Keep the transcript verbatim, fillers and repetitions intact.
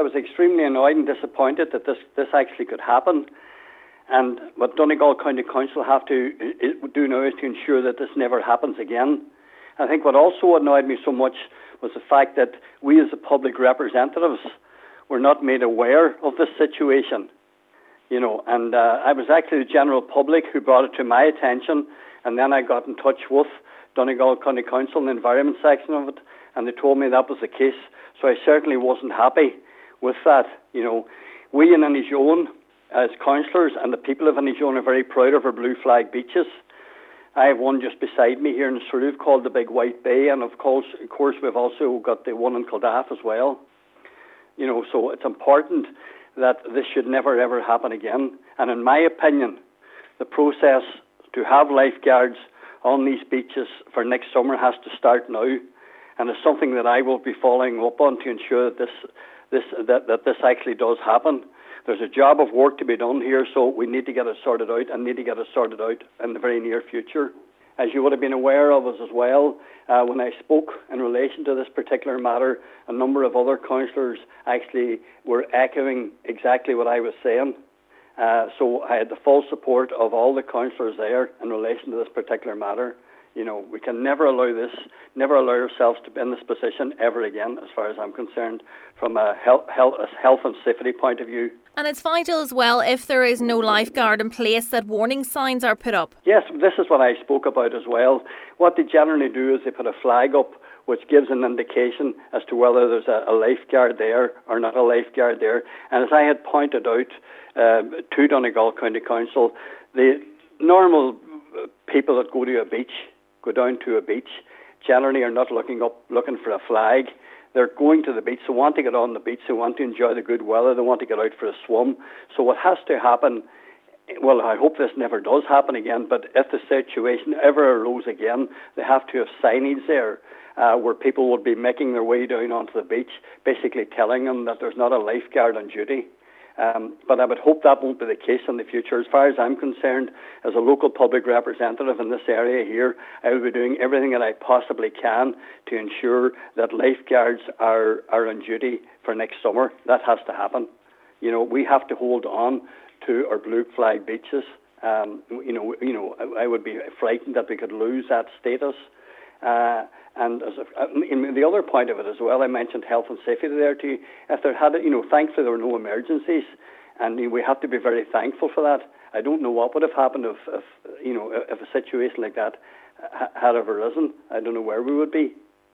was extremely annoyed and disappointed that this, this actually could happen. And what Donegal County Council have to do now is to ensure that this never happens again. I think what also annoyed me so much was the fact that we as the public representatives were not made aware of this situation. You know, and uh, I was actually the general public who brought it to my attention, and then I got in touch with Donegal County Council, the environment section of it, and they told me that was the case. So I certainly wasn't happy with that. You know, we in Inishowen, as councillors and the people of Inishowen, are very proud of our blue flag beaches. I have one just beside me here in Slieve called the Big White Bay, and of course, of course, we've also got the one in Kildare as well. You know, so it's important that this should never ever happen again. And in my opinion, the process to have lifeguards on these beaches for next summer has to start now, and it's something that I will be following up on to ensure that this, this that, that this actually does happen. There's a job of work to be done here, so we need to get it sorted out and need to get it sorted out in the very near future. As you would have been aware of us as well, uh, when I spoke in relation to this particular matter, a number of other councillors actually were echoing exactly what I was saying. Uh, so I had the full support of all the councillors there in relation to this particular matter. You know, we can never allow this, never allow ourselves to be in this position ever again, as far as I'm concerned, from a health, health, health and safety point of view. And it's vital as well, if there is no lifeguard in place, that warning signs are put up. Yes, this is what I spoke about as well. What they generally do is they put a flag up which gives an indication as to whether there's a, a lifeguard there or not a lifeguard there. And as I had pointed out uh, to Donegal County Council, the normal people that go to a beach, go down to a beach, generally are not looking up, looking for a flag. They're going to the beach, they want to get on the beach, they want to enjoy the good weather, they want to get out for a swim. So what has to happen, well, I hope this never does happen again, but if the situation ever arose again, they have to have signage there uh, where people would be making their way down onto the beach, basically telling them that there's not a lifeguard on duty. Um, but I would hope that won't be the case in the future. As far as I'm concerned, as a local public representative in this area here, I will be doing everything that I possibly can to ensure that lifeguards are, are on duty for next summer. That has to happen. You know, we have to hold on to our blue flag beaches. Um, you know, you know, I, I would be frightened that we could lose that status. Uh, and as a, in the other point of it as well, I mentioned health and safety there too. If there had, you know, thankfully there were no emergencies, and you know, we have to be very thankful for that. I don't know what would have happened if, if you know, if a situation like that had ever arisen. I don't know where we would be.